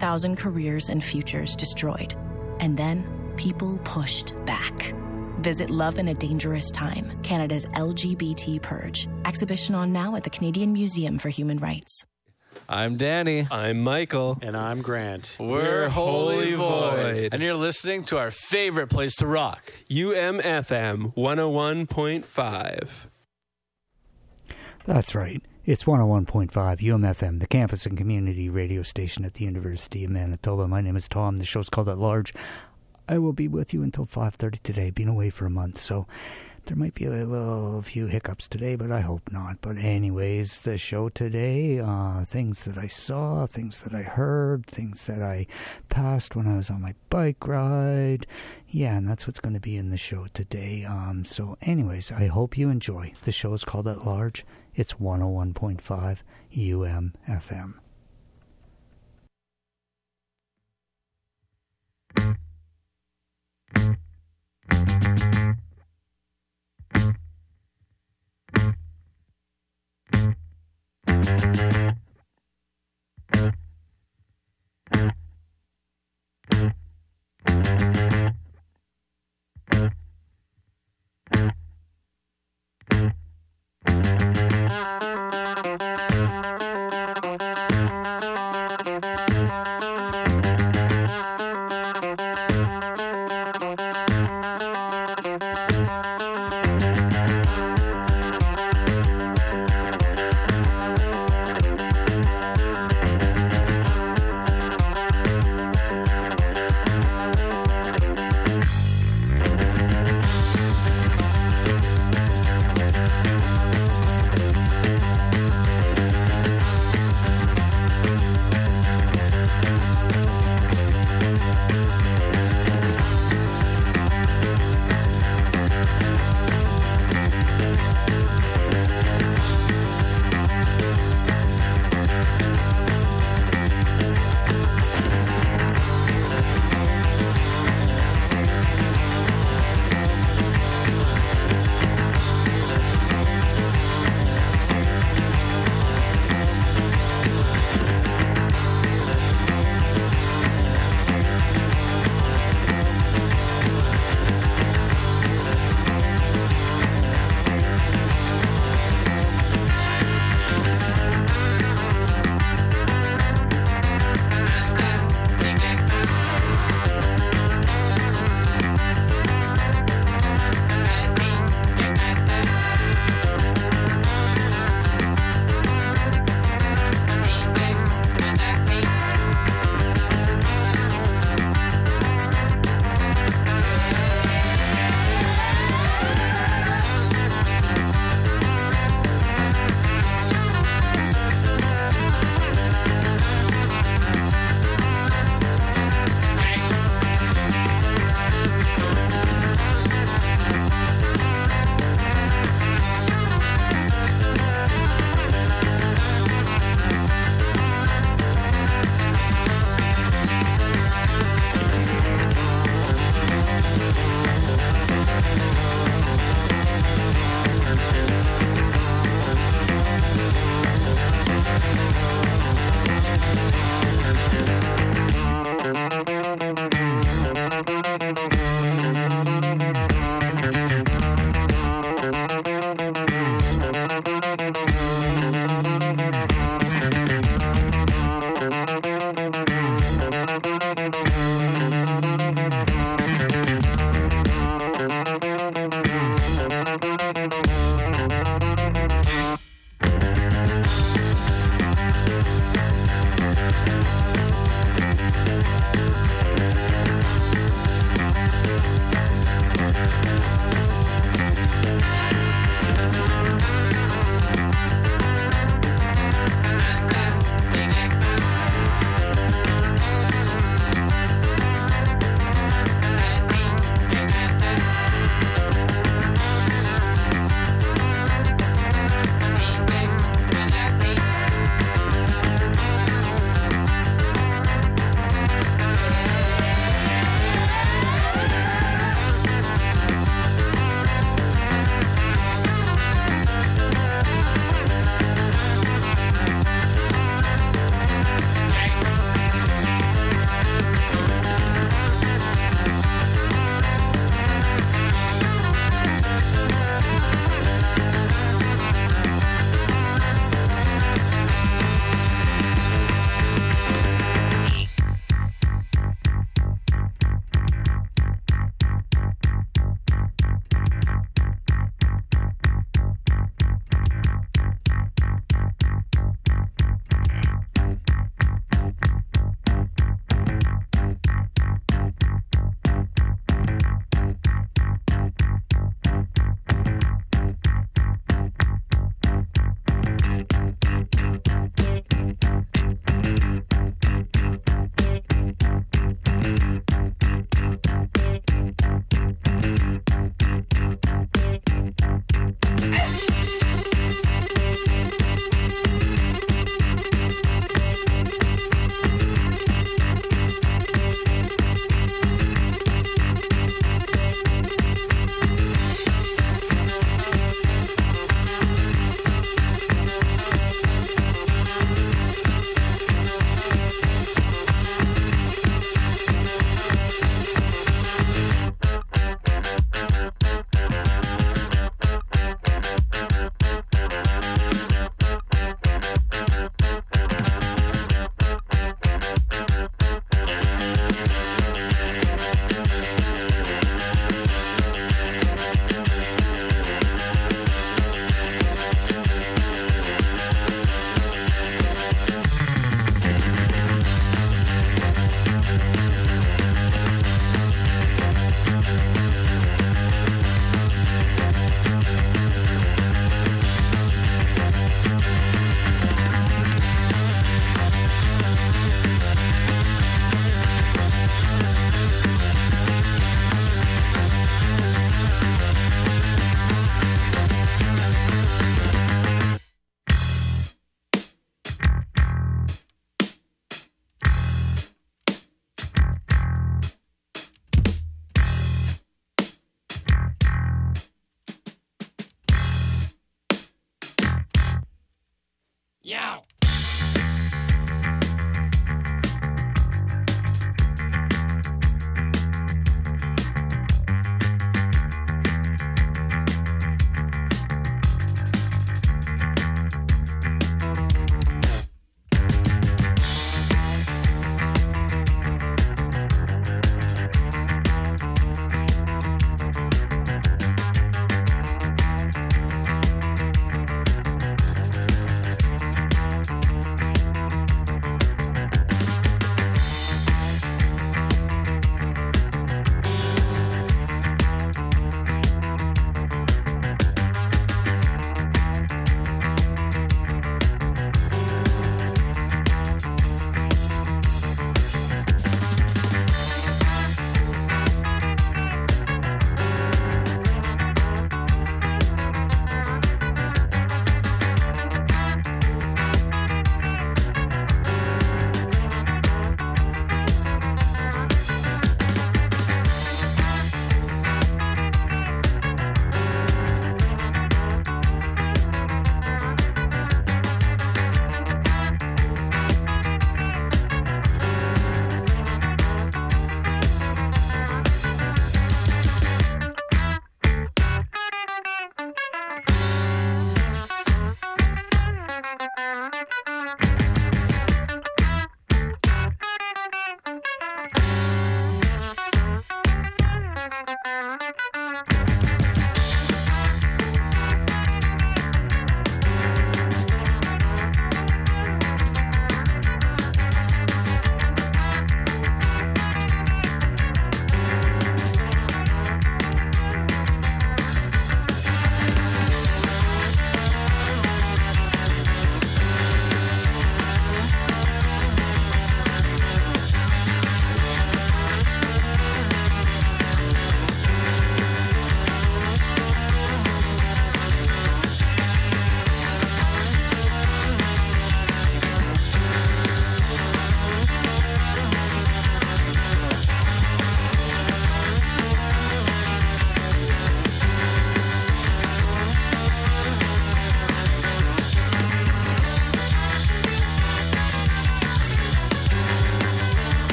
8,000 careers and futures destroyed. And then people pushed back. Visit Love in a Dangerous Time, Canada's LGBT purge. Exhibition on now at the Canadian Museum for Human Rights. I'm Danny. I'm Michael. And I'm Grant. We're Holy Void. And you're listening to our favorite place to rock. UMFM 101.5. That's right. It's 101.5 UMFM, the campus and community radio station at the University of Manitoba. My name is Tom. The show's called At Large. I will be with you until 5:30 today, been away for a month, so there might be a few hiccups today, but I hope not. But anyways, the show today, things that I saw, things that I heard, things that I passed when I was on my bike ride. Yeah, and that's what's going to be in the show today. So anyways, I hope you enjoy. The show is called At Large. It's 101.5 UMFM.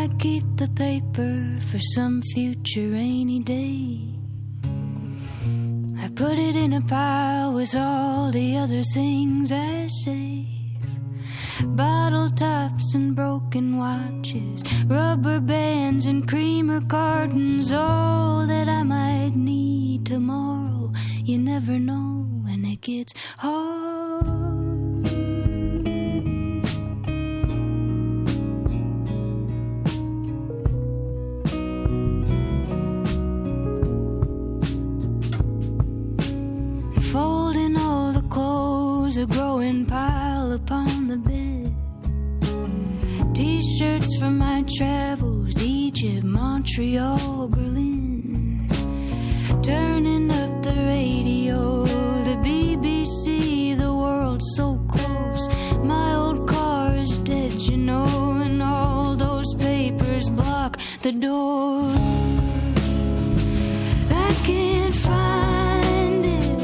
I keep the paper for some future rainy day. I put it in a pile with all the other things I save. Bottle tops and broken watches, rubber bands and creamer cartons, all that I might need tomorrow. You never know when it gets hard. Folding all the clothes, a growing pile upon the bed. T-shirts from my travels, Egypt, Montreal, Berlin. Turning up the radio, the BBC, the world so close. My old car is dead, you know, and all those papers block the door. I can't find it.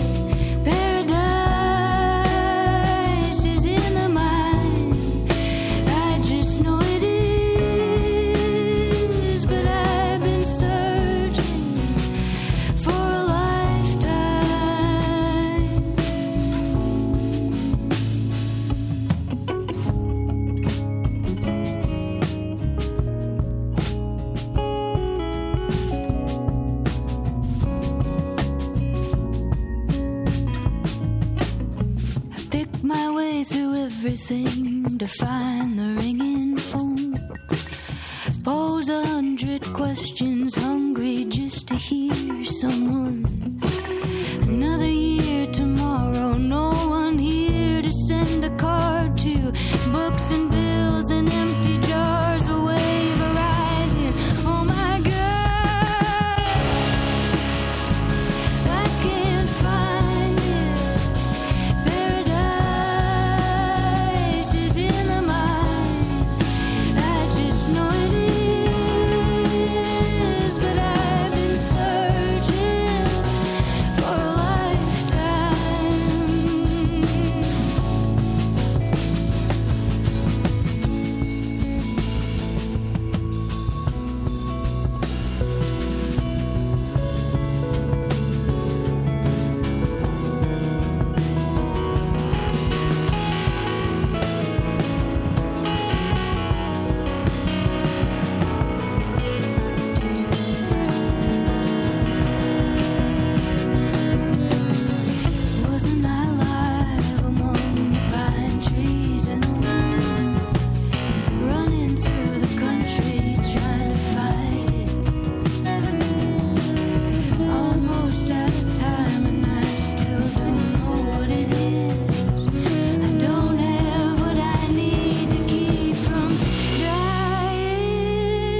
Paradise is in the mind. I just know it is, but I've been searching for a lifetime. I pick my way through everything to find the ringing phone. Pose 100 questions, hungry just to hear someone. Another year tomorrow, no one here to send a card to. Books and bills and empty jars, a wave arising. Oh my God, I can't find it. Paradise is in the mind. I just know it is, but I've been searching for a lifetime. Wasn't I alive among the pine trees and the wind, running through the country trying to fight it? Almost out of time and I still don't know what it is. I don't have what I need to keep from dying.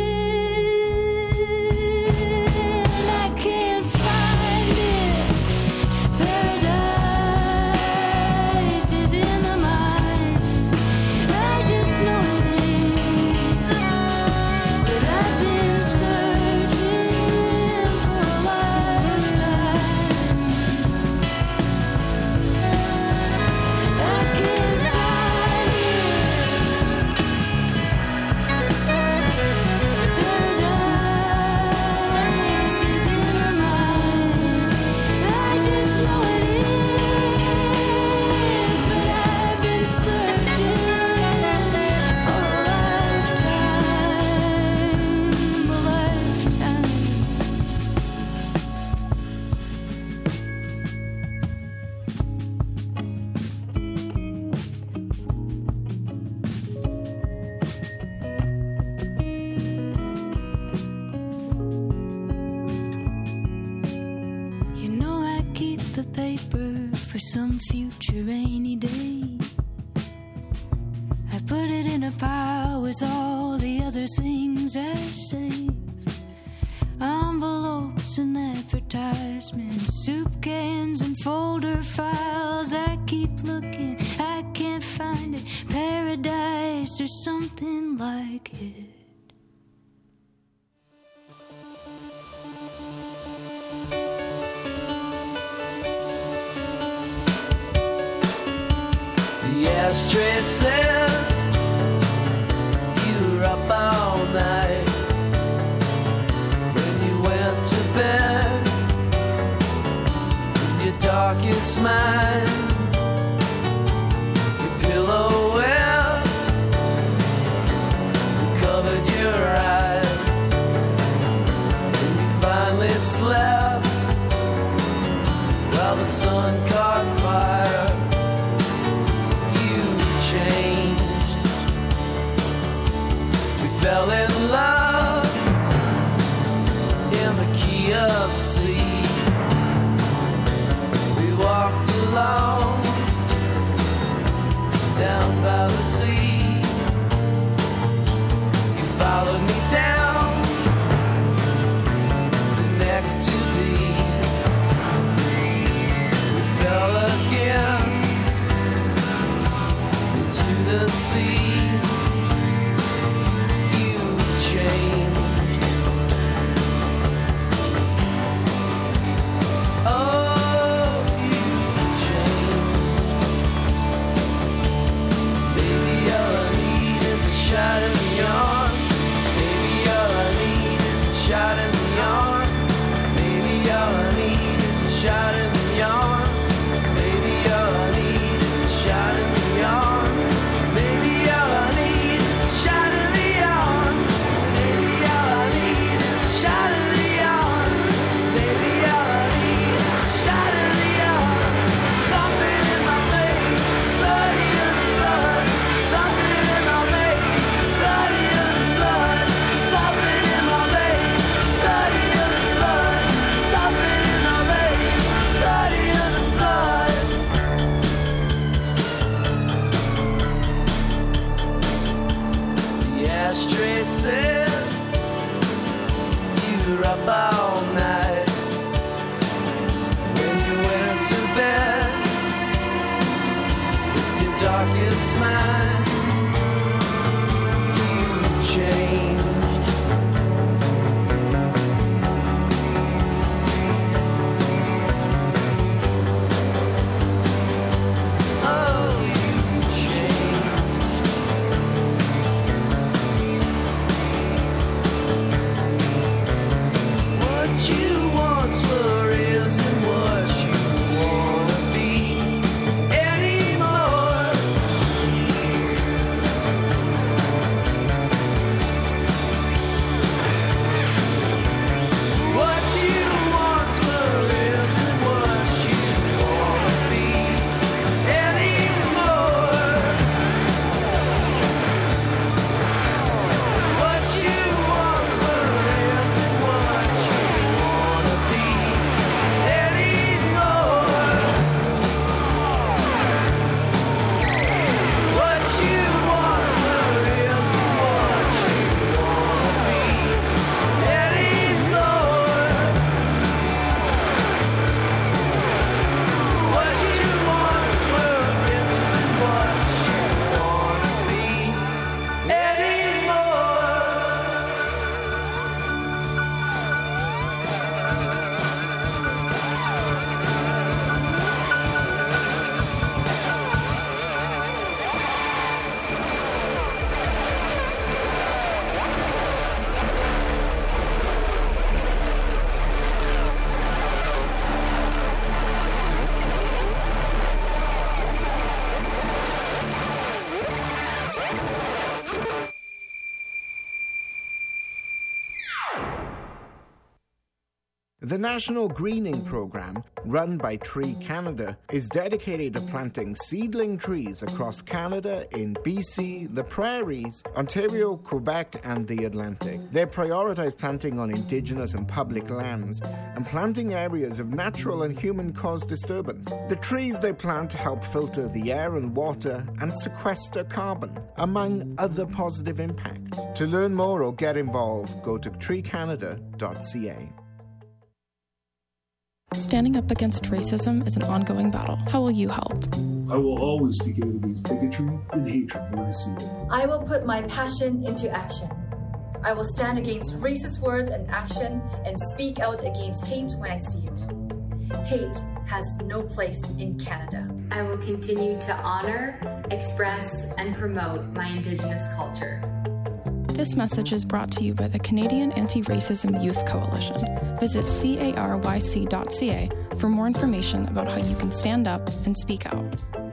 I can't find it. Paradise is in the mind. I just know it is, but I've been searching for a lifetime. I can't find it. Paradise is in the mind. I just know it is, but I've been searching for a lifetime, a lifetime. You know I keep the paper for some future rainy day. I put it in a pile with all the other things I save. Envelopes and advertisements, soup cans and folder files. I keep looking, I can't find it. Paradise or something like it. The ashtray says you're up all night. darkest mind. Your pillow wet covered your eyes, and you finally slept while the sun caught fire. You changed. We fell in love in the key of C. We walked along down by the sea. You followed me down the neck too deep. We fell again into the sea. You changed. Oh, you changed. Baby, all I need is a shot in the arm. Baby, all I need is a shot in the arm. Baby, all I need is a shot in the arm. Baby, all I need is a shot in the arm. Baby, all I need is a shot in the arm. Baby, all I need is a shot in the arm. Baby, all I need is a shot in the arm. Something in my veins, bloody in the blood. Something in my veins, bloody in the blood. Something in my veins, bloody in the blood. Something in my veins, bloody in the blood. The ashtray says you were up all night. When you went to bed with your darkest mind, you changed. Oh, you changed. What you once were isn't what you wanna be anymore. What you once were isn't what you wanna be anymore. What you once were isn't what you wanna be anymore. What you once were isn't what you wanna be anymore. What you once were isn't what you wanna be The National Greening Program, run by Tree Canada, is dedicated to planting seedling trees across Canada in BC, the Prairies, Ontario, Quebec, and the Atlantic. They prioritize planting on Indigenous and public lands and planting areas of natural and human-caused disturbance. The trees they plant help filter the air and water and sequester carbon, among other positive impacts. To learn more or get involved, go to treecanada.ca. Standing up against racism is an ongoing battle. How will you help? I will always speak out against bigotry and hatred when I see it. I will put my passion into action. I will stand against racist words and action and speak out against hate when I see it. Hate has no place in Canada. I will continue to honor, express, and promote my Indigenous culture. This message is brought to you by the Canadian Anti-Racism Youth Coalition. Visit caryc.ca for more information about how you can stand up and speak out.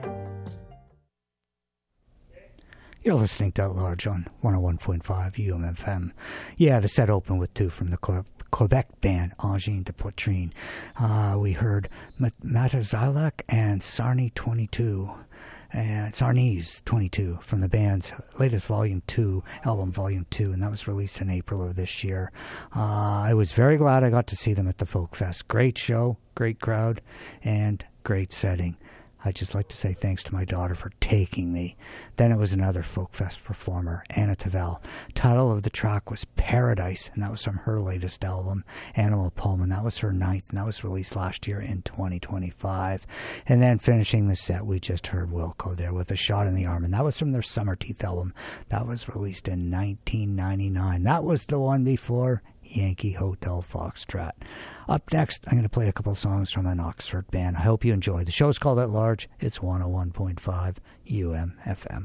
You're listening to At Large on 101.5 UMFM. Yeah, the set opened with two from the Quebec band Angine de Poitrine. We heard Matazalak and Sarni 22. And Sarni's 22 from the band's latest album Volume 2, and that was released in April of this year. I was very glad I got to see them at the Folk Fest. Great show, great crowd, and great setting. I'd just like to say thanks to my daughter for taking me. Then it was another Folk Fest performer, Anna Tavel. Title of the track was Paradise, and that was from her latest album, Animal Poem, and that was her 9th, and that was released last year in 2025. And then finishing the set, we just heard Wilco there with A Shot in the Arm, and that was from their Summer Teeth album. That was released in 1999. That was the one before Yankee Hotel Foxtrot. Up next, I'm going to play a couple songs from an Oxford band. I hope you enjoy. The show's called At Large. It's 101.5 UMFM.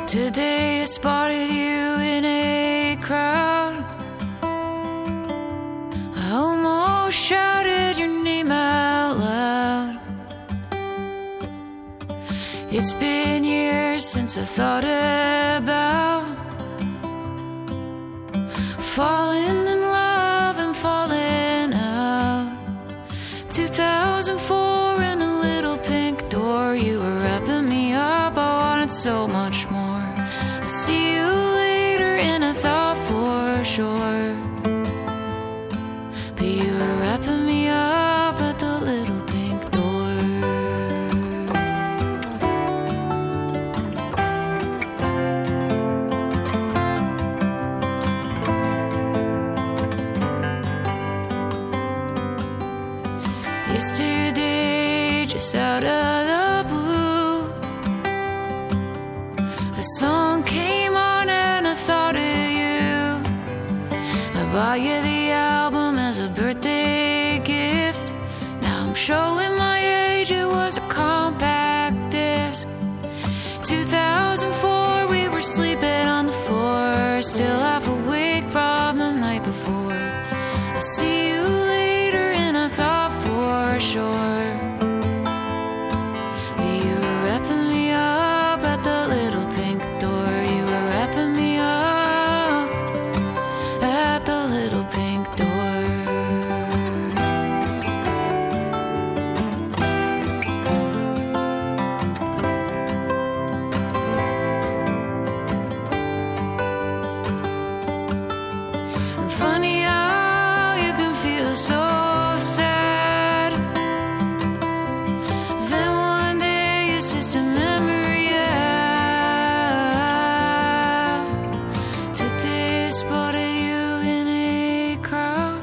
Today I spotted you in a crowd. I almost shouted your name out loud. It's been years since I thought about falling in love and falling out. 2004 in a little pink door, you were wrapping me up, I wanted so much more. I'll see you later and I thought for sure, but you were wrapping me up at the little pink door. Yesterday, just out of the blue, a song came on and I thought of you. I bought you the album as a birthday gift. Now I'm showing my age, it was a compact disc. 2004, we were sleeping on the floor, still half awake from the night before. I'll see you later and I thought for sure, you were wrapping me up at the little pink door. You were wrapping me up at the little pink door. And funny how you can feel so sad, then one day it's just a memory. Today I spotted you in a crowd.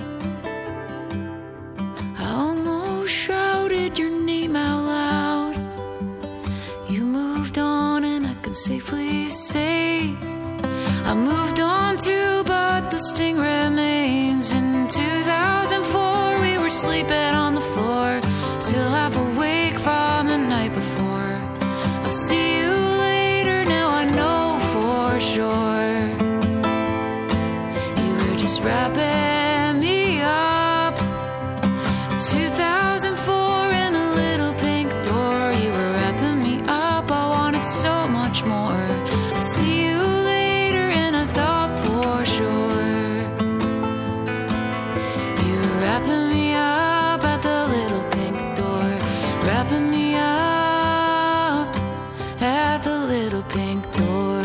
I almost shouted your name out loud. You moved on and I can safely say I moved on too, but the sting remains. In 2004, we were sleeping on the floor, still half awake from the night before. I'll see you later, now I know for sure, you were just wrapping me up. 2004 in a little pink door, you were wrapping me up, I wanted so much more. I'll see you later and I thought for sure, you were wrapping me up at the little pink door, wrapping me up at the little pink door.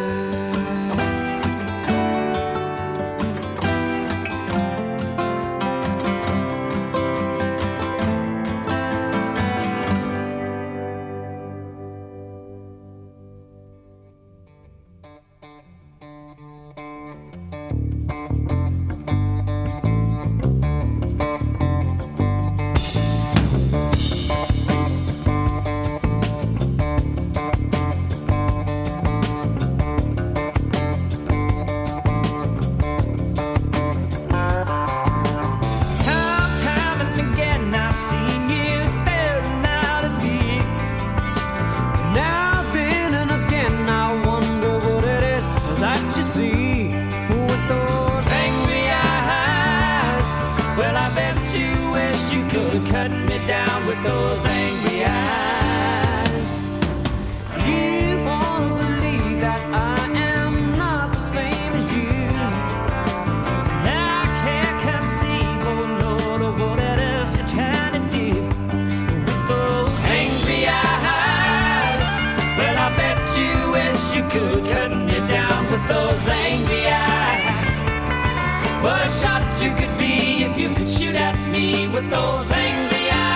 Time and again I've seen you staring out at me. Now then and again I wonder what it is that you see with those angry eyes. Well, I bet you wish you could have cut me down with those angry eyes. You wanna believe that I am not the same as you. Now I can't conceive, oh Lord, of what it is you're trying to do with those angry eyes. Well, I bet you wish you could cut me down with those angry eyes. What a shot you could be if you could shoot at me with those angry eyes.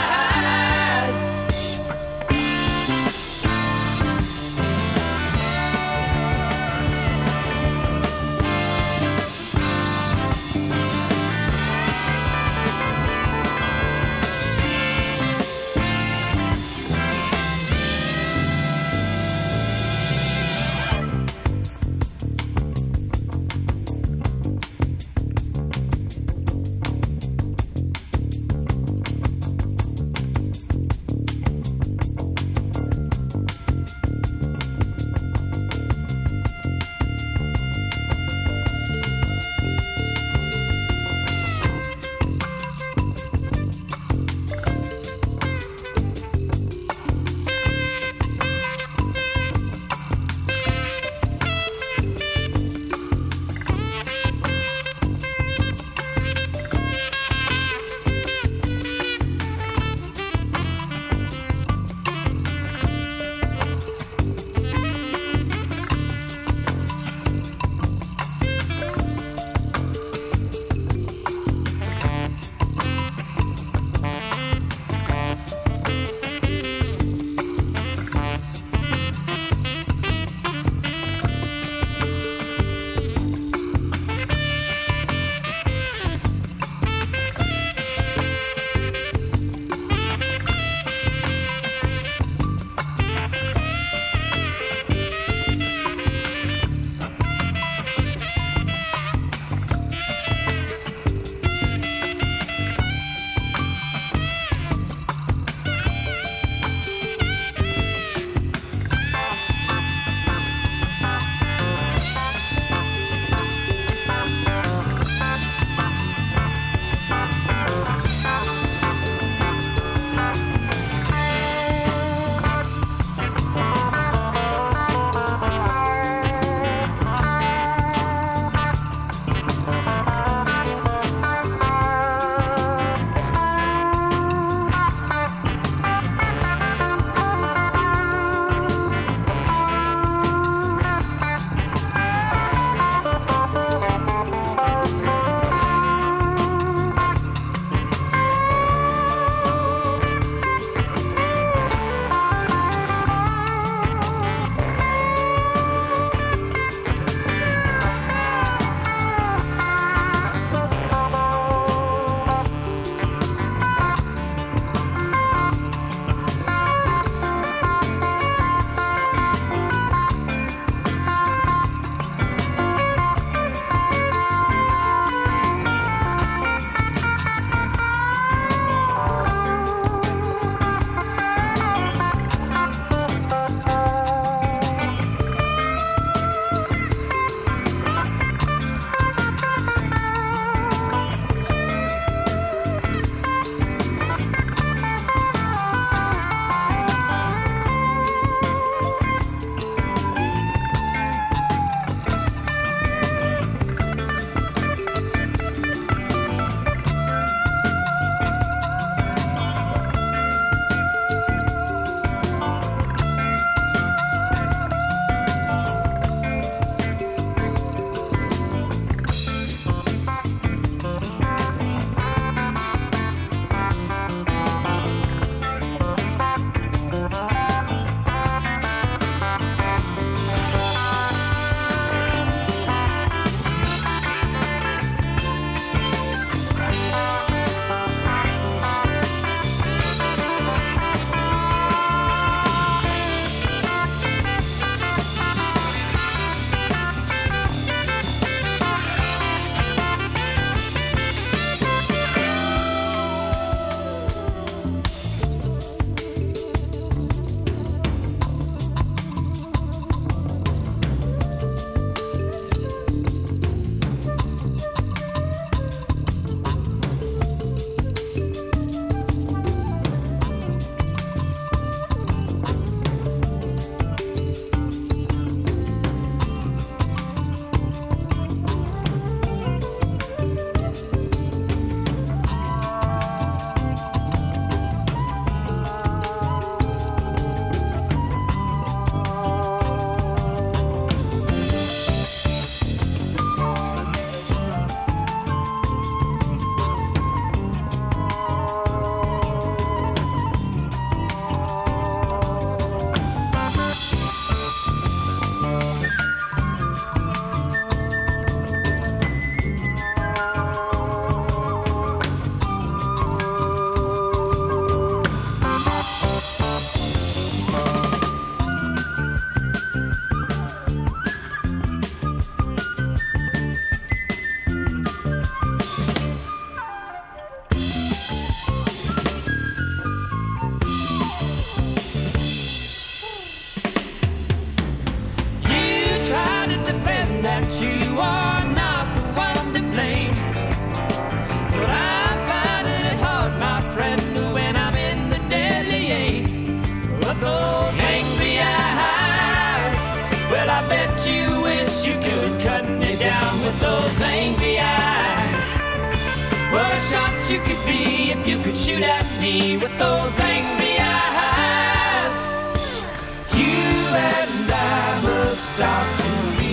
what you could be if you could shoot at me with those angry eyes. You and I must start to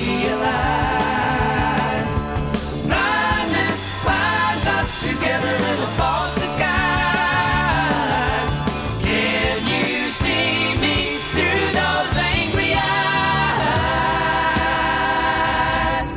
realize blindness binds us together in a false disguise. Can you see me through those angry eyes?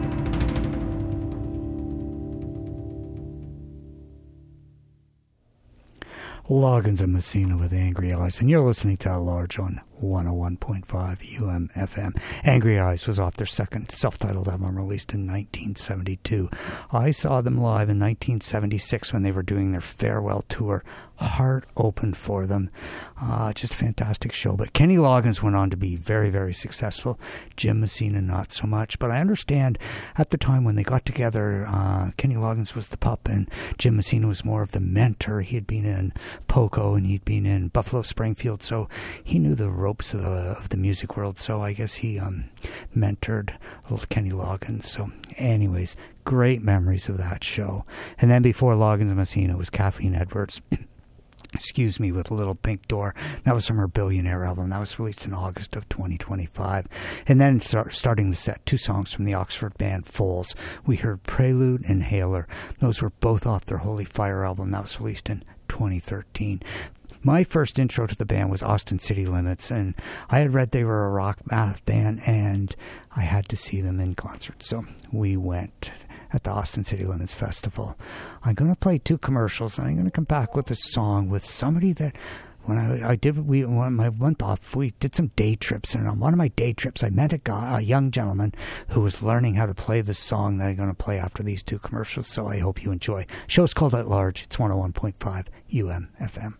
Loggins and Messina with Angry Eyes, and you're listening to At Large on 101.5 UMFM. Angry Eyes was off their second self-titled album released in 1972. I saw them live in 1976 when they were doing their farewell tour. Heart opened for them. Just a fantastic show. But Kenny Loggins went on to be very, very successful. Jim Messina, not so much. But I understand at the time when they got together, Kenny Loggins was the pup and Jim Messina was more of the mentor. He had been in Poco and he'd been in Buffalo Springfield, so he knew the ropes of the music world. So I guess he mentored little Kenny Loggins. So anyways, great memories of that show. And then before Loggins and Messina was Kathleen Edwards. Excuse me, with Little Pink Door. That was from her Billionaire album. That was released in August of 2025. And then starting the set, two songs from the Oxford band Foals. We heard Prelude and Hailer. Those were both off their Holy Fire album. That was released in 2013. My first intro to the band was Austin City Limits, and I had read they were a rock band, and I had to see them in concert. So we went at the Austin City Limits Festival. I'm going to play two commercials, and I'm going to come back with a song with somebody that when I went off, we did some day trips, and on one of my day trips, I met a young gentleman who was learning how to play the song that I'm going to play after these two commercials, so I hope you enjoy. Show's called At Large. It's 101.5 UMFM.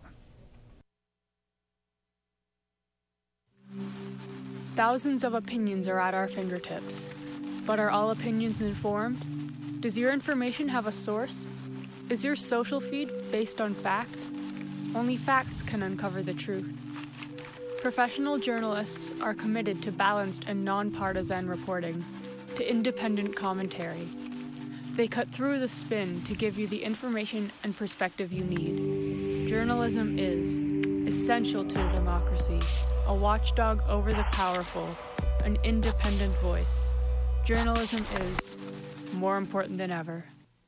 Thousands of opinions are at our fingertips. But are all opinions informed? Does your information have a source? Is your social feed based on fact? Only facts can uncover the truth. Professional journalists are committed to balanced and non-partisan reporting, to independent commentary. They cut through the spin to give you the information and perspective you need. Journalism is essential to a democracy, a watchdog over the powerful, an independent voice. Journalism is more important than ever.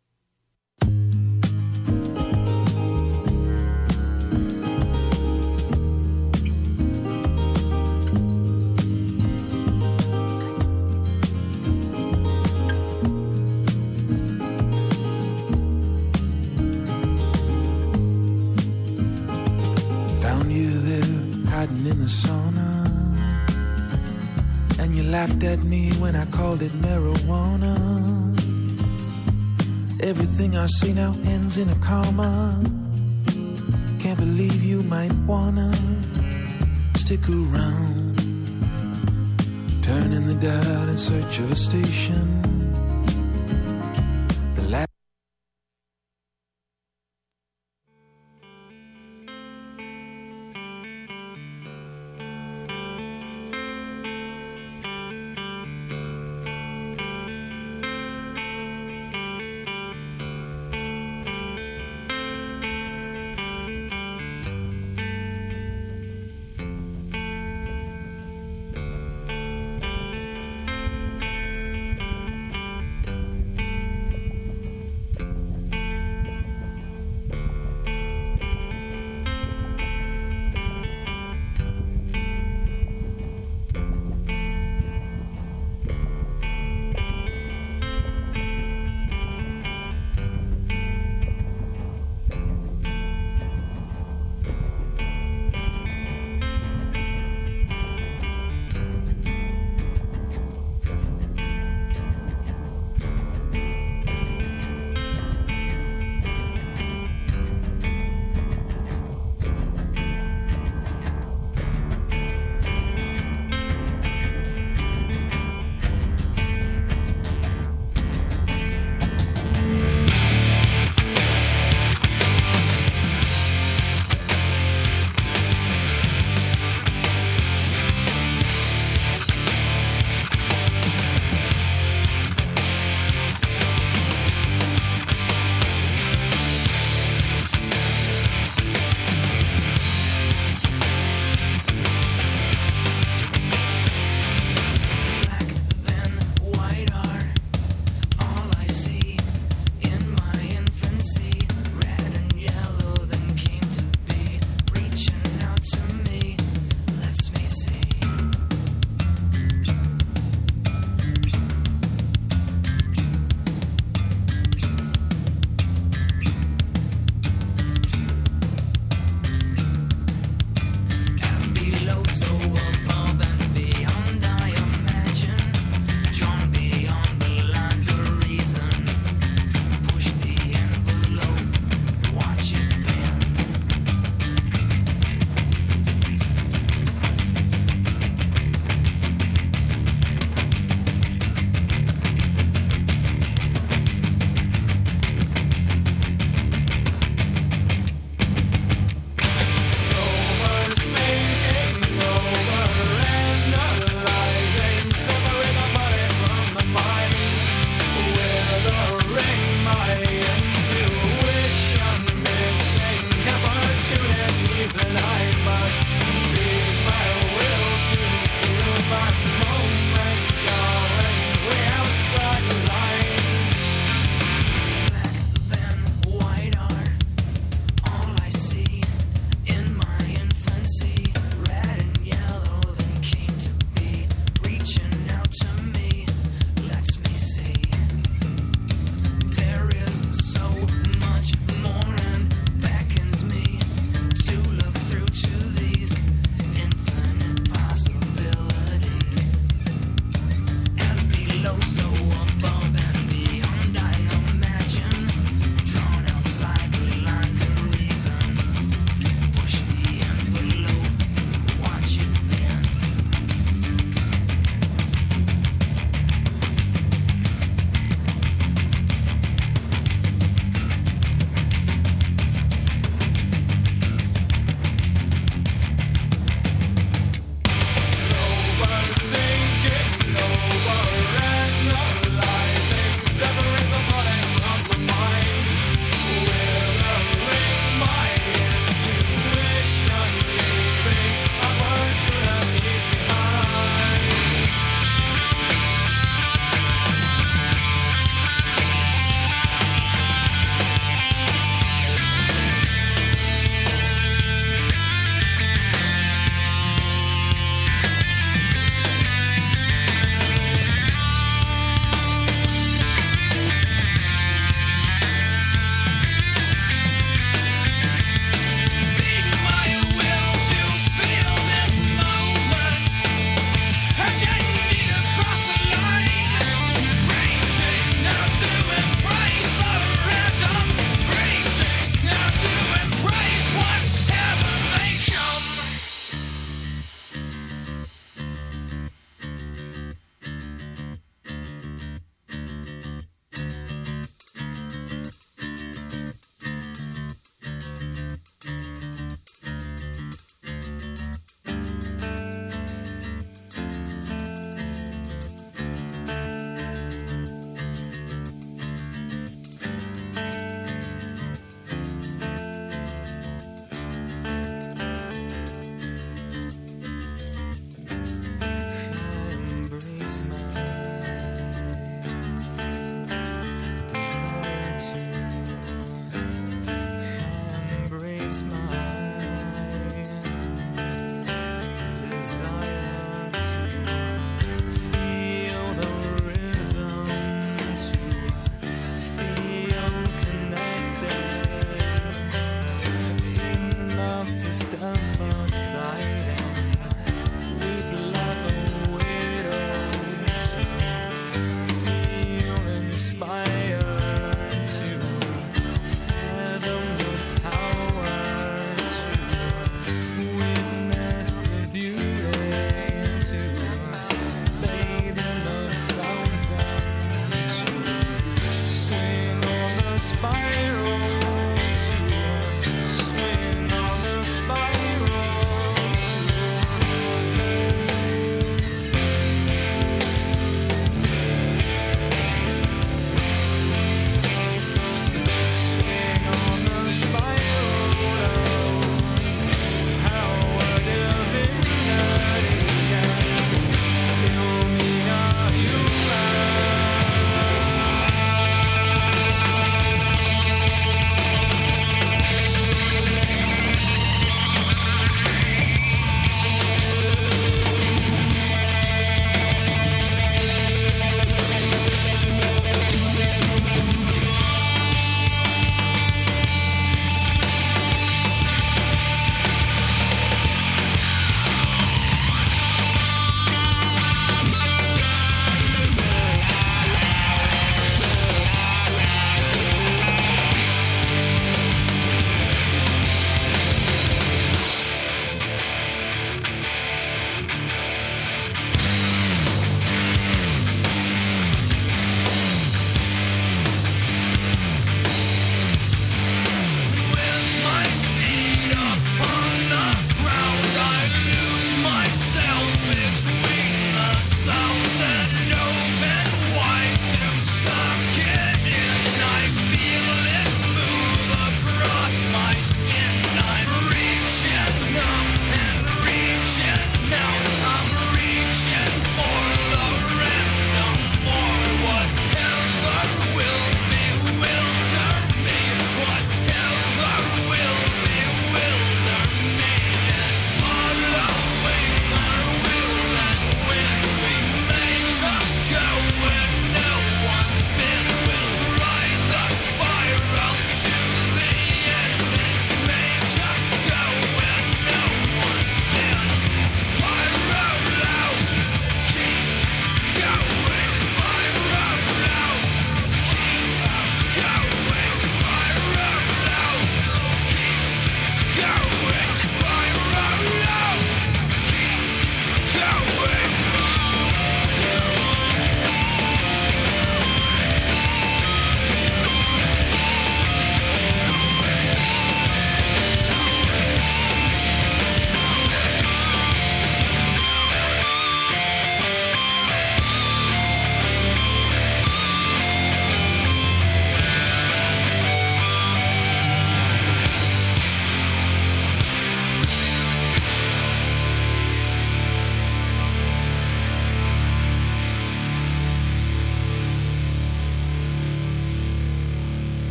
Found you there, hiding in the sauna. And you laughed at me when I called it marijuana. Everything I say now ends in a comma. Can't believe you might wanna stick around. Turning the dial in search of a station. The last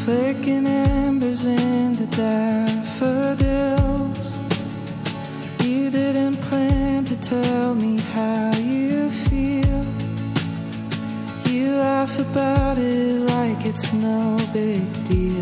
flicking embers into daffodils. You didn't plan to tell me how you feel. You laugh about it like it's no big deal.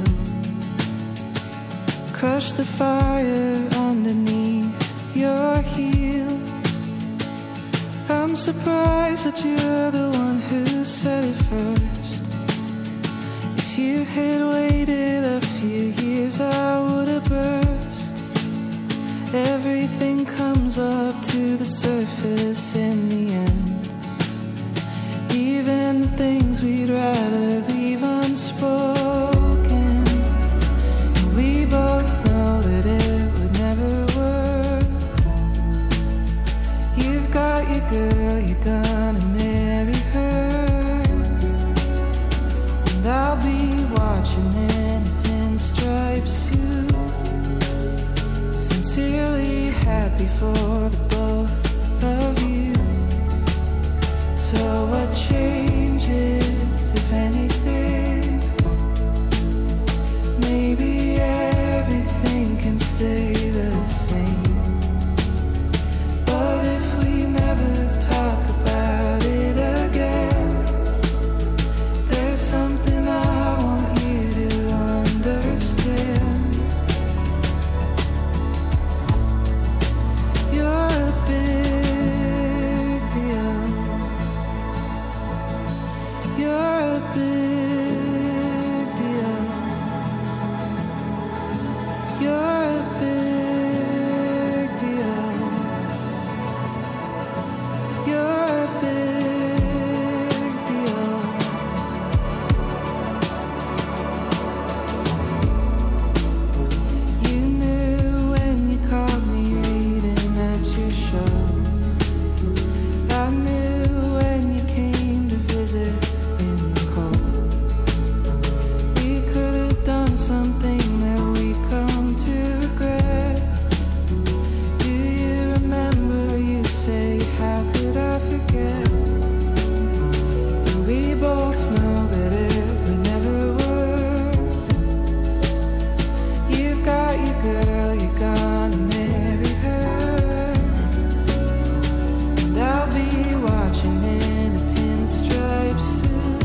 Crush the fire underneath your heel. I'm surprised that you're the one who said it first. If you had waited a few years, I would have burst. Everything comes up to the surface in the end. Even the things we'd rather leave unspoken. And we both know that it would never work. You've got your girl, you're gonna marry her. And I'll be watching in a pinstripe suit. Sincerely happy for the both of you. So what changes, if anything? Maybe everything can stay the same. But if we never talk about it again, there's something I want you to understand. You're a big deal. You're a big deal. You're a big deal. You're a big deal. You knew when you caught me reading at your show. I knew when you came to visit in the cold. We could have done something that we come to regret. Do you remember you say, how could I forget? And we both know that it would never work. You've got your girl, you're gonna marry her. And I'll be watching in a pinstripe suit.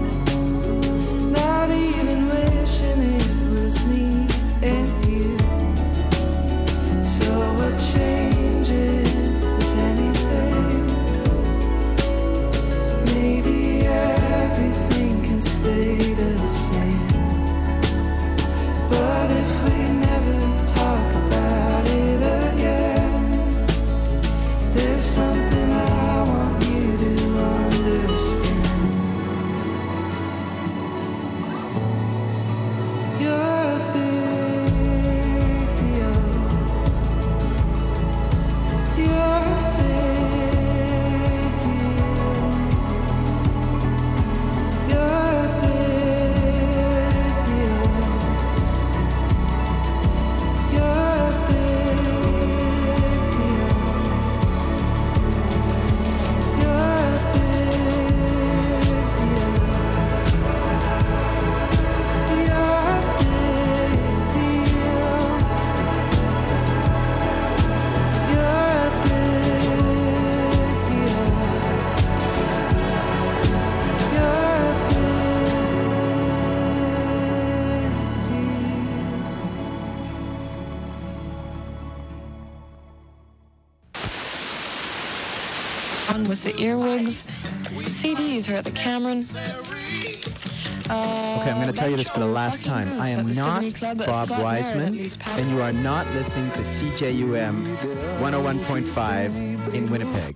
Not even wishing it was me and you. So what changes, if anything? Maybe everything can stay the same. But if we never talk about it again, there's something I want you to understand. You're a big deal. You're a big deal. You're a big deal. You're a big deal. You're a big deal. You're a big deal. You're a big deal. You're a big deal. On with the earwigs. CDs are at the Cameron. Okay, I'm going to tell you this for the last time. I am not Bob Wiseman, and you are not listening to CJUM 101.5 in Winnipeg.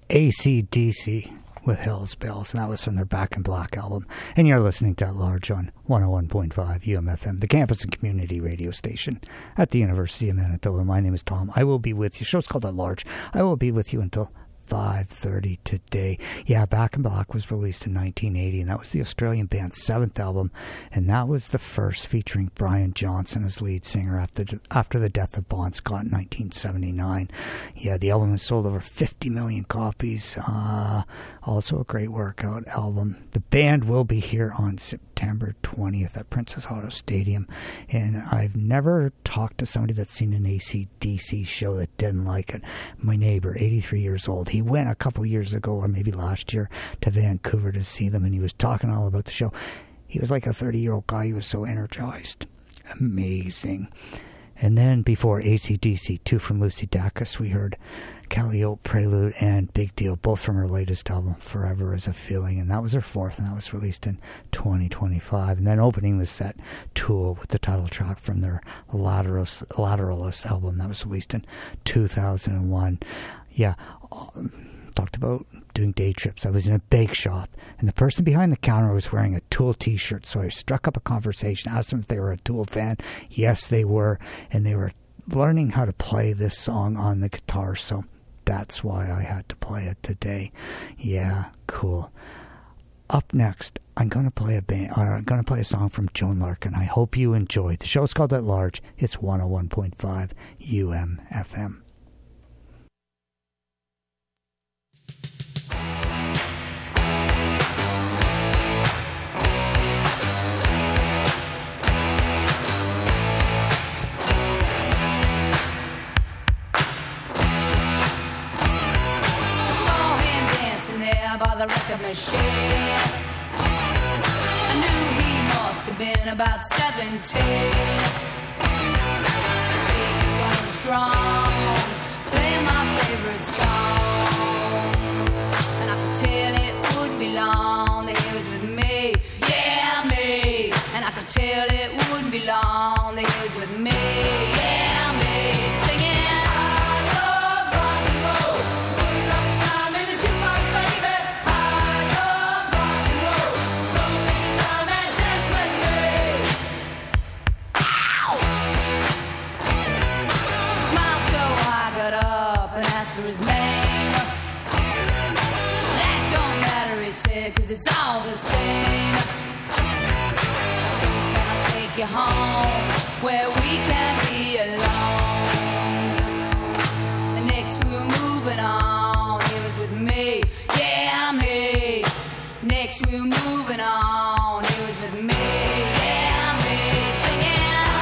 AC/DC with Hell's Bells, and that was from their Back in Black album. And you're listening to At Large on 101.5 UMFM, the campus and community radio station at the University of Manitoba. My name is Tom. I will be with you. The show's called At Large. I will be with you until 5:30 today. Yeah, Back in Black was released in 1980, and that was the Australian band's 7th album, and that was the first featuring Brian Johnson as lead singer after the death of Bon Scott in 1979. Yeah, the album has sold over 50 million copies. Also a great workout album. The band will be here on September 20th at Princess Auto Stadium, and I've never talked to somebody that's seen an AC/DC show that didn't like it. My neighbor, 83 years old, he went a couple years ago, or maybe last year, to Vancouver to see them, and he was talking all about the show. He was like a 30-year-old guy. He was so energized. Amazing. And then before AC/DC, 2 from Lucy Dacus, we heard Calliope Prelude and Big Deal, both from her latest album, Forever Is a Feeling, and that was her 4th, and that was released in 2025. And then opening the set, Tool with the title track from their Lateralus album, that was released in 2001. Yeah, talked about doing day trips. I was in a bake shop, and the person behind the counter was wearing a Tool t-shirt, so I struck up a conversation, asked them if they were a Tool fan. Yes, they were, and they were learning how to play this song on the guitar, so that's why I had to play it today. Yeah, cool. Up next, I'm going to play a song from Joan Larkin. I hope you enjoy. The show's called At Large. It's 101.5 UMFM. By the record machine, I knew he must have been about 17. He was going strong, playing my favorite song, and I could tell it wouldn't be long that he was with me, yeah, me. And I could tell it wouldn't be long that he was with me, yeah, me. Singing. Cause it's all the same. So can I take you home where we can be alone? And next we were moving on. He was with me, yeah, me. Next we were moving on. He was with me, yeah, me. Singing.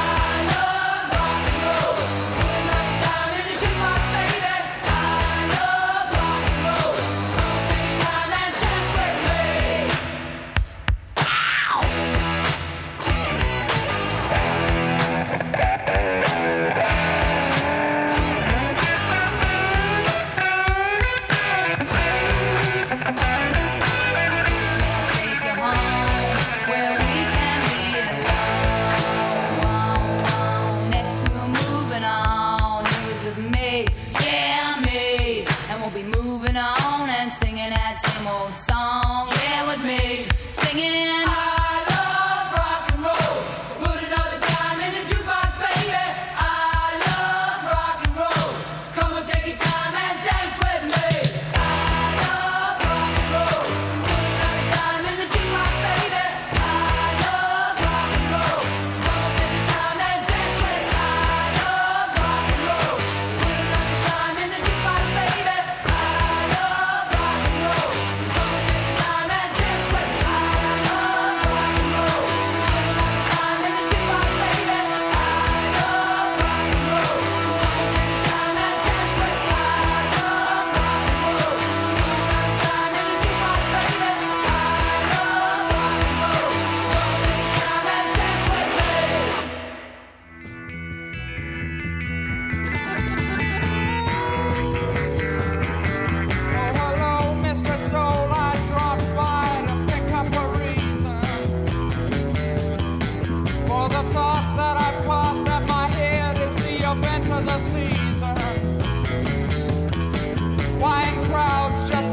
Song, yeah, with me, singing. I love rock and roll, so put another dime in the jukebox, baby. I love rock and roll, so come and take your time and dance with me. I love rock and roll, so put another dime in the jukebox, baby. I love rock and roll, so come and take your time and dance with me. I love rock and roll, so put another dime in the jukebox, baby. I love rock and roll. The season, wine crowds just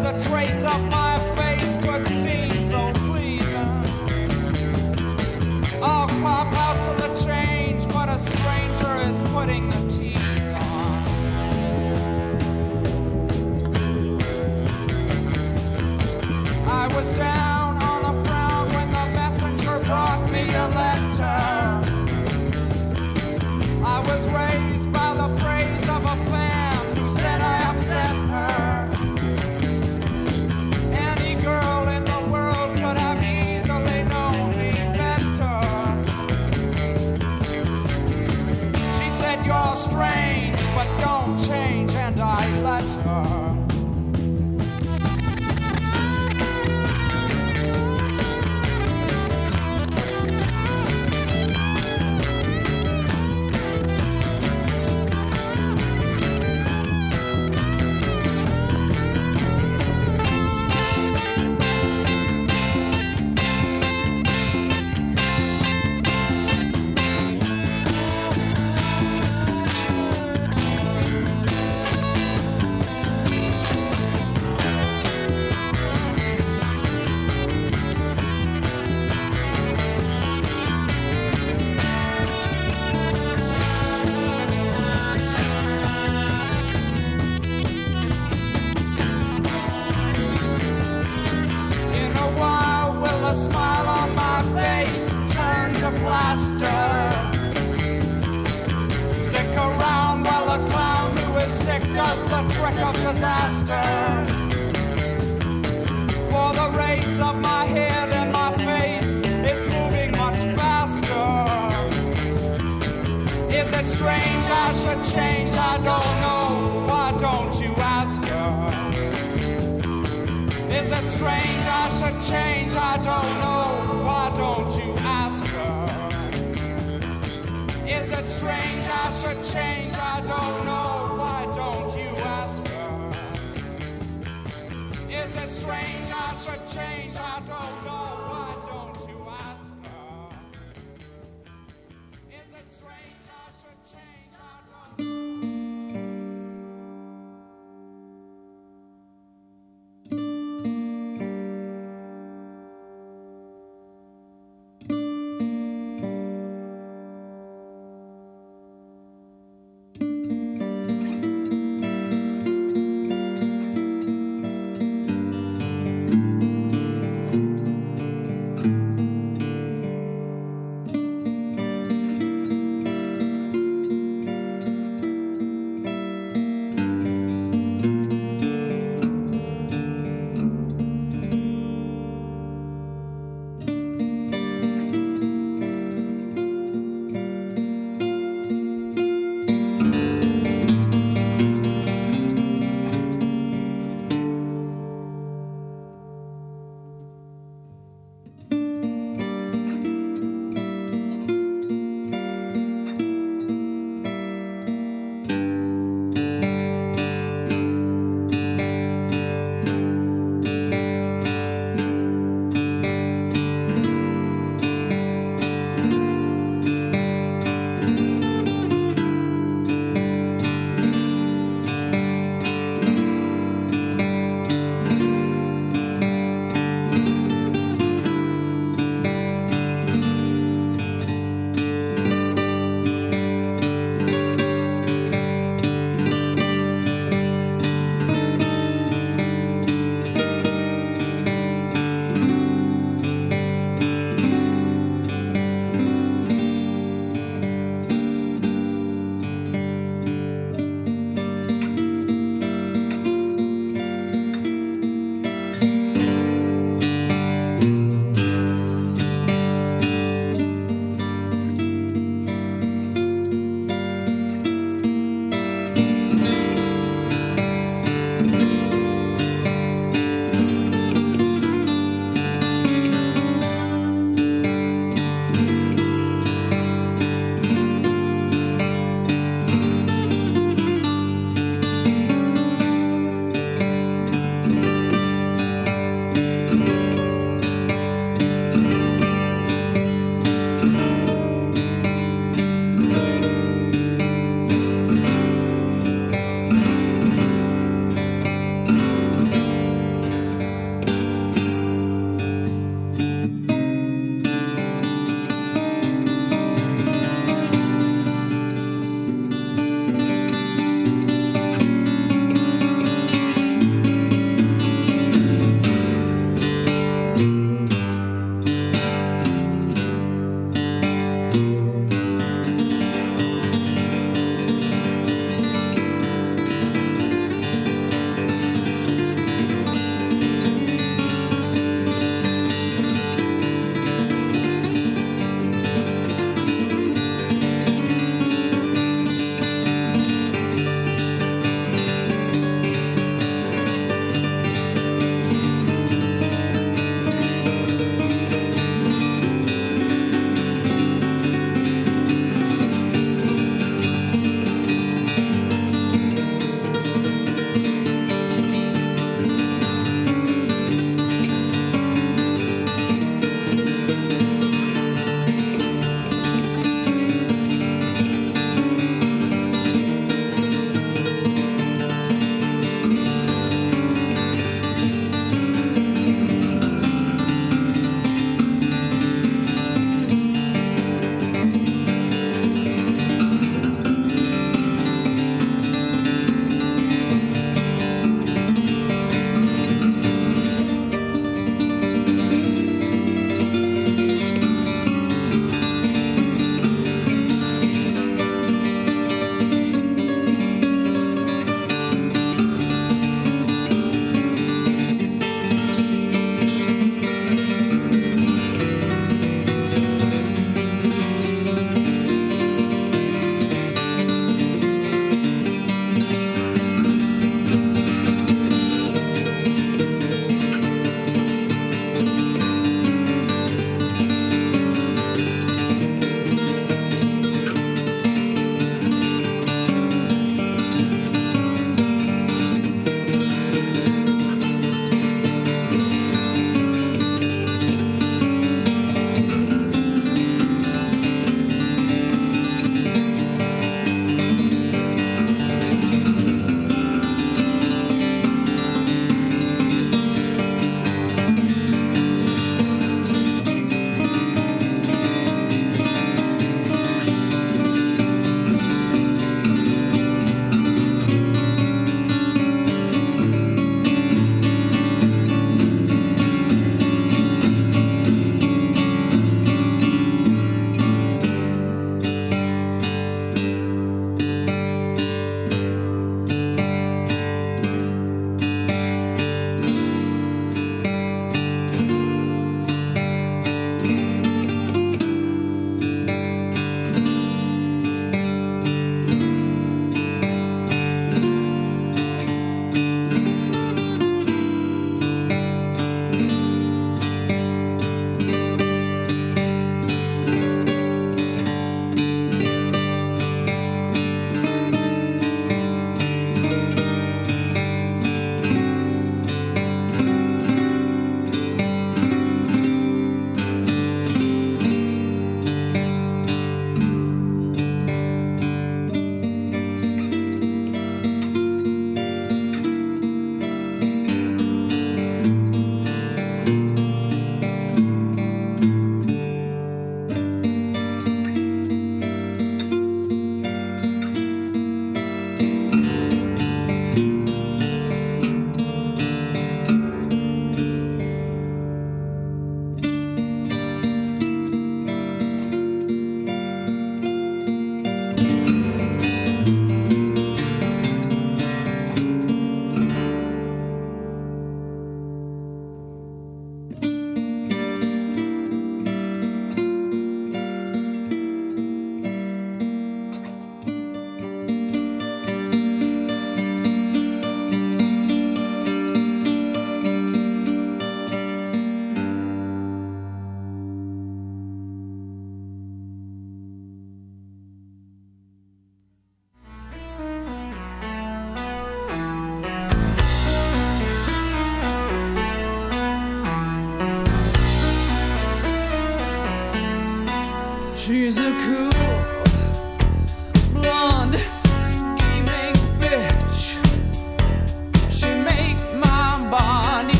said you're strange, but don't change, and I let her.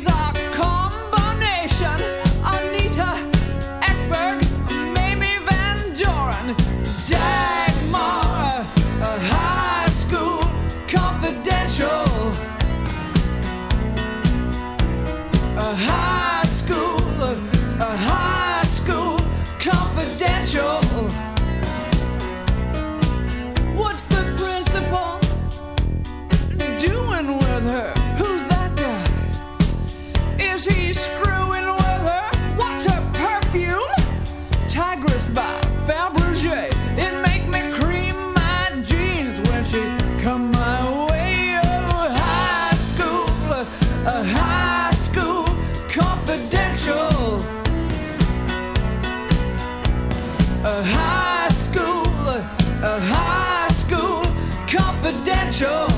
our combination. Anita Ekberg, Mamie Van Doren, Dagmar, High School Confidential. High school confidential. What's the principal doing with her? Who's that guy? Is he screwing with her? What's her perfume? Tigress by Fabergé. It make me cream my jeans when she come my way. Oh, high school confidential. High school confidential.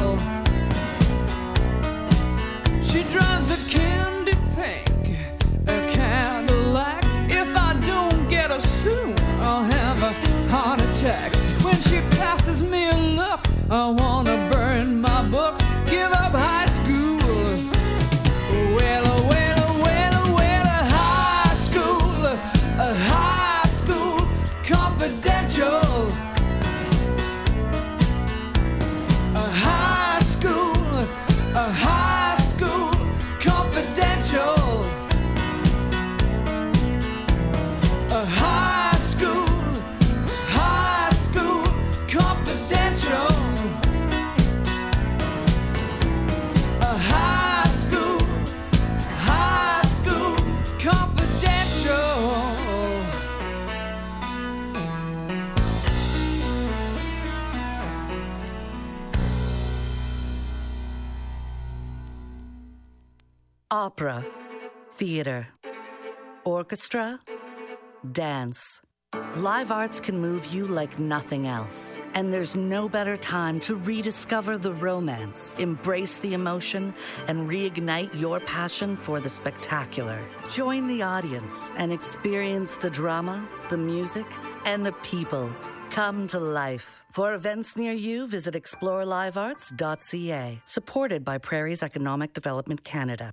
She drives a candy pink, a Cadillac. If I don't get her soon, I'll have a heart attack. When she passes me a look, I wanna burn my books, give up high school. Well, high school confidential. High school confidential. High school confidential. High school confidential. Opera, theater, orchestra, dance. Live arts can move you like nothing else. And there's no better time to rediscover the romance, embrace the emotion, and reignite your passion for the spectacular. Join the audience and experience the drama, the music, and the people come to life. For events near you, visit explorelivearts.ca, supported by Prairie's Economic Development Canada.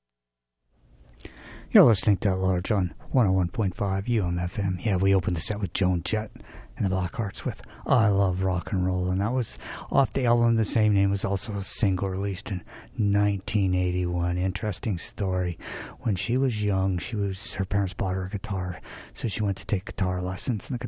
You're listening to At Large on 101.5 UMFM. Yeah, we opened the set with Joan Jett and the Blackhearts with I Love Rock and Roll, and that was off the album the same name. It was also a single released in 1981. Interesting story. When she was young, her parents bought her a guitar, so she went to take guitar lessons. And the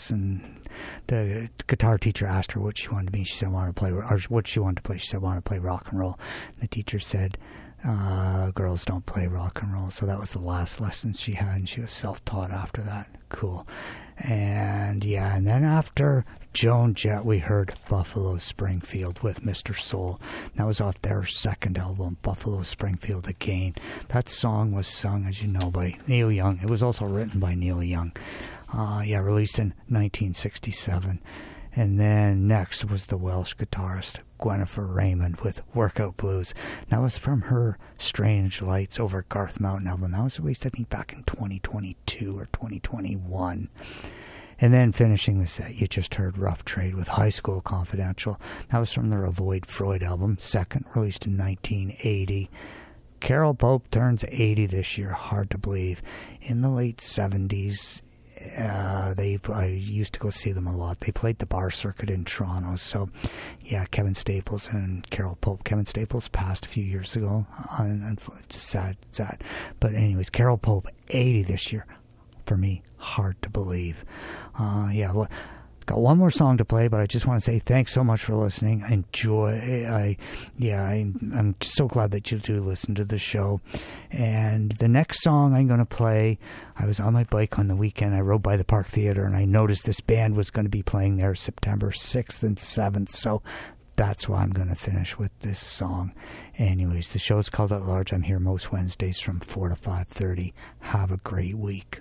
guitar teacher asked her what she wanted to be. She said, "I want to play," or what she wanted to play. She said, "I want to play rock and roll." And the teacher said, girls don't play rock and roll. So that was the last lessons she had, and she was self-taught after that. Cool. And yeah, and then after Joan Jett, we heard Buffalo Springfield with Mr. Soul. That was off their second album, Buffalo Springfield Again. That song was sung, as you know, by Neil Young. It was also written by Neil Young. Released in 1967. And then next was the Welsh guitarist Gwennifer Raymond with Workout Blues. That was from her Strange Lights over Garth Mountain album. That was released, I think, back in 2022 or 2021. And then finishing the set, you just heard Rough Trade with High School Confidential. That was from their Avoid Freud album, second, released in 1980. Carol Pope turns 80 this year, hard to believe. In the late 70s, I used to go see them a lot. They played the bar circuit in Toronto. So, yeah, Kevin Staples and Carol Pope. Kevin Staples passed a few years ago. And sad. But anyways, Carol Pope, 80 this year. For me, hard to believe. Got one more song to play, but I just want to say thanks so much for listening. Enjoy. I'm so glad that you do listen to the show. And the next song I'm going to play, I was on my bike on the weekend. I rode by the Park Theatre, and I noticed this band was going to be playing there September 6th and 7th. So that's why I'm going to finish with this song. Anyways, the show's called At Large. I'm here most Wednesdays from 4 to 5:30. Have a great week.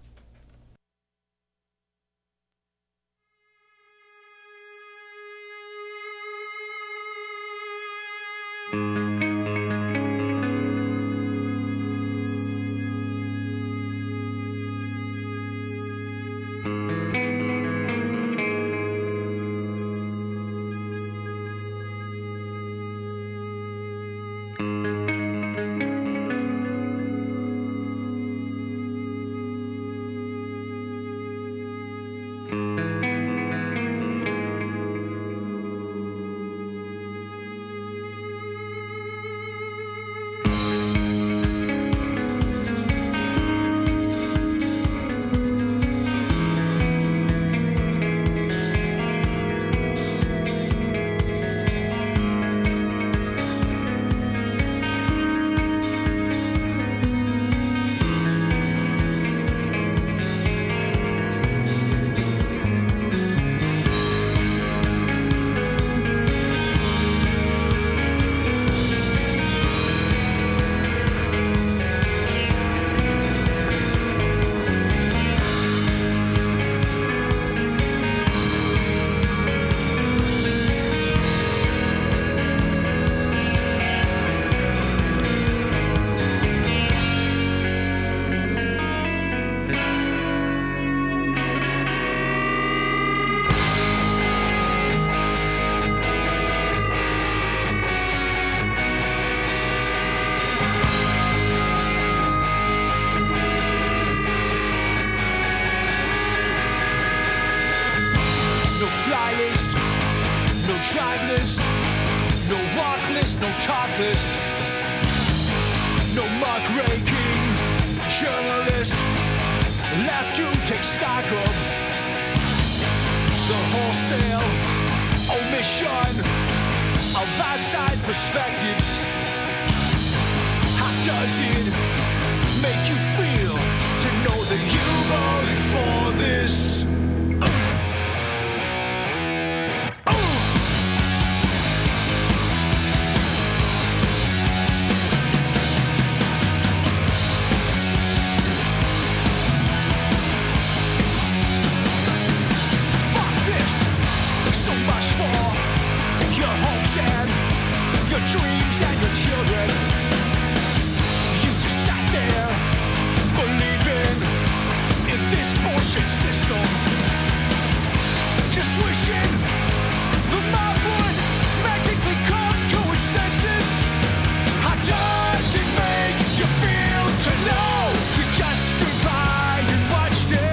list, no walk list, no talk list, no muckraking journalist left to take stock of the wholesale omission of outside perspectives. How does it make you feel to know that you voted for this? Your dreams and your children, you just sat there believing in this bullshit system, just wishing the mob would magically come to its senses. How does it make you feel to know you just stood by and watched it?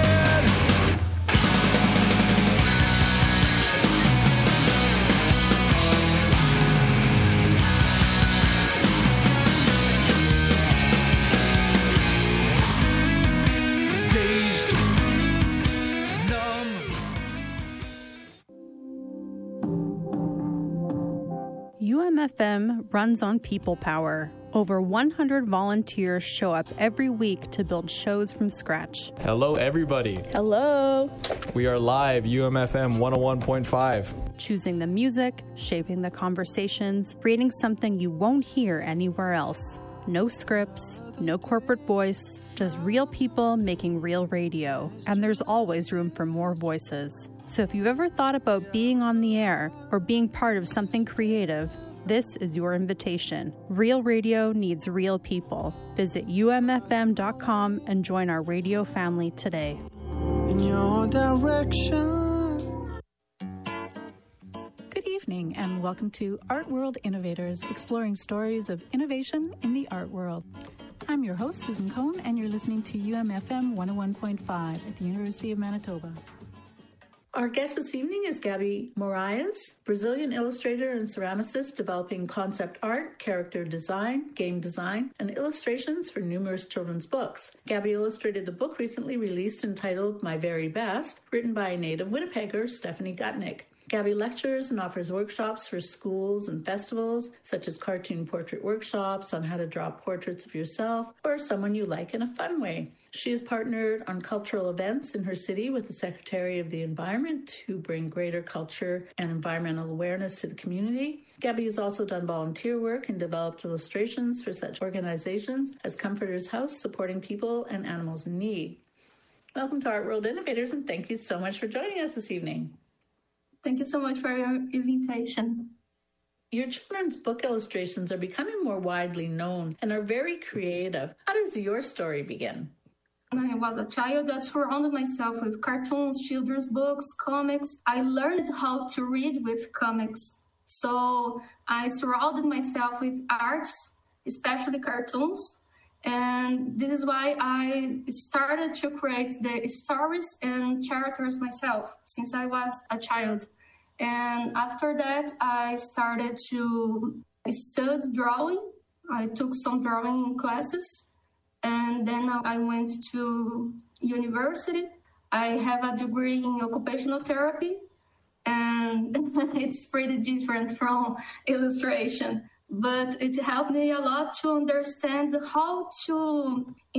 UMFM runs on people power. Over 100 volunteers show up every week to build shows from scratch. Hello, everybody. Hello. We are live, UMFM 101.5. Choosing the music, shaping the conversations, creating something you won't hear anywhere else. No scripts, no corporate voice, just real people making real radio. And there's always room for more voices. So if you've ever thought about being on the air or being part of something creative, this is your invitation. Real radio needs real people. Visit umfm.com and join our radio family today. In your direction. Good evening and welcome to Art World Innovators, exploring stories of innovation in the art world. I'm your host, Susan Cohn, and you're listening to UMFM 101.5 at the University of Manitoba. Our guest this evening is Gabi Moraes, Brazilian illustrator and ceramicist developing concept art, character design, game design, and illustrations for numerous children's books. Gabi illustrated the book recently released entitled My Very Best, written by a native Winnipegger, Stephanie Gutnick. Gabi lectures and offers workshops for schools and festivals, such as cartoon portrait workshops on how to draw portraits of yourself or someone you like in a fun way. She has partnered on cultural events in her city with the Secretary of the Environment to bring greater culture and environmental awareness to the community. Gabi has also done volunteer work and developed illustrations for such organizations as Comforters House, supporting people and animals in need. Welcome to Art World Innovators, and thank you so much for joining us this evening. Thank you so much for your invitation. Your children's book illustrations are becoming more widely known and are very creative. How does your story begin? When I was a child, I surrounded myself with cartoons, children's books, comics. I learned how to read with comics. So I surrounded myself with arts, especially cartoons. And this is why I started to create the stories and characters myself since I was a child. And after that, I started to study drawing. I took some drawing classes. And then I went to university. I have a degree in occupational therapy. And it's pretty different from illustration. But it helped me a lot to understand how to